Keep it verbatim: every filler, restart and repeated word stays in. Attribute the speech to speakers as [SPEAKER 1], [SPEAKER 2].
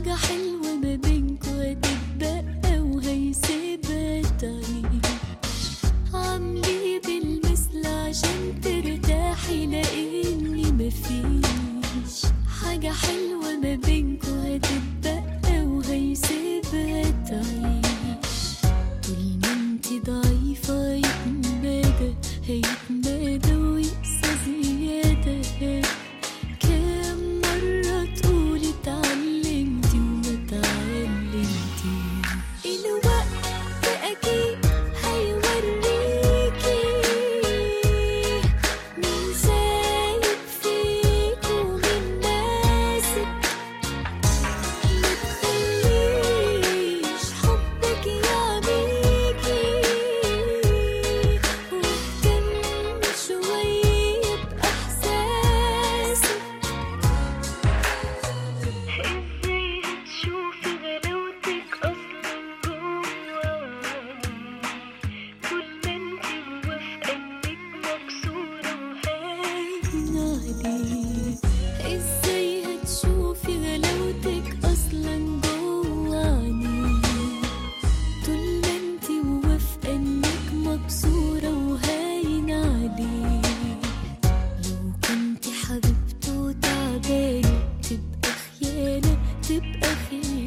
[SPEAKER 1] حاجة حلوة ما بينكوا هتتبقى وهيسيبها تعيش. عاملي بالمثل عشان ترتاحي لاني مفيش حاجة حلوة ما بينكوا هتتبقى وهيسيبها تعيش. طول ما انتي ضعيفة يتمادى هيتمادى ويقسى زيادة. كام مرة تقولي اتعلمتي وما اتعلمتي. الوقت أكيد هيوريكي مين سايب فيك ومين ناسب. متخليش حبك يعميكي واهتمي شوية بإحساسك. ازاي هتشوفي غلاوتك اصلا جواني طول ما انتي موافقة انك مكسورة وهاينة عليك. ازاي هتشوفي غلاوتك اصلا جواني طول ما انتي موافقة انك مكسورة وهاينة عليك. لو كنتي حبيبته تعبانة تبقى خيانة تبقى خيانة.